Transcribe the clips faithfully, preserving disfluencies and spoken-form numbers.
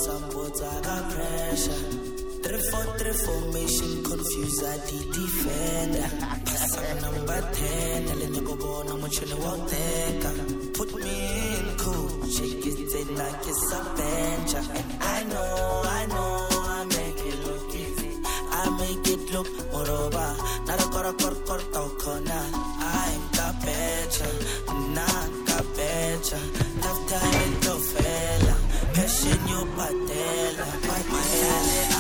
supporter, got pressure. Three four three formation, confuse I the defender. Pass on number ten, telling you go born, I'm chilling walk take. Put me in cool, shake it in like it's a bench. And I know, I know, I make it look easy. I make it look moreover. Not a core core core corner. I'm the better, not the better. Love time to fella, passion you patella, patella.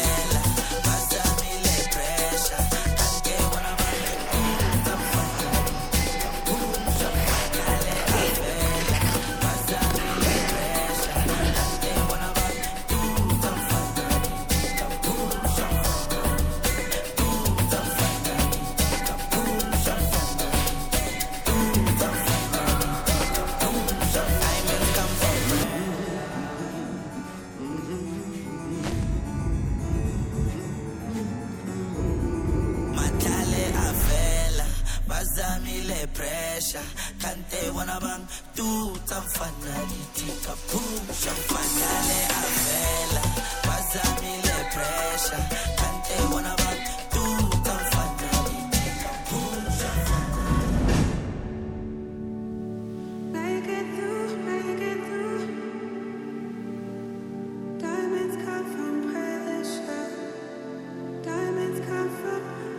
Kante wana bang tu tamfana ditika push fanale avela bazami le pressure kante wana bang tu tamfana ditika push make it through make it through diamonds come from pressure diamonds come from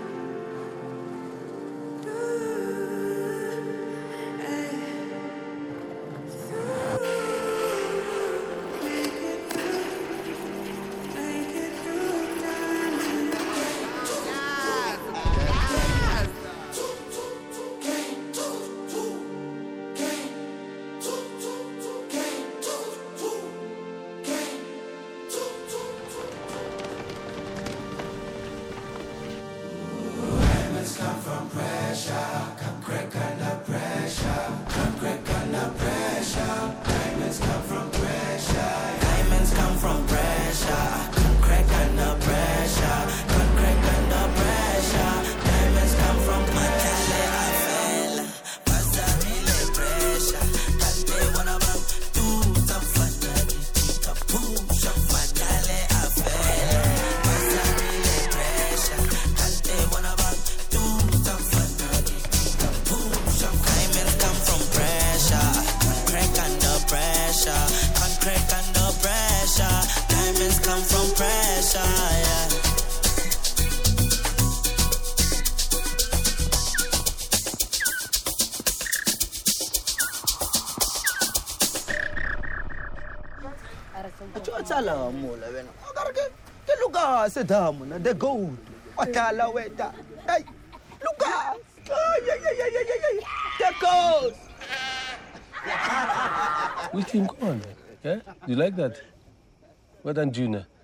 Sedamuna, the gold. Watala weta. Hey, Lucas! Oh, yeah, yeah, yeah, yeah, yeah, yeah. The ghost! Which team on? Yeah? Do you like that? Well done, Junior.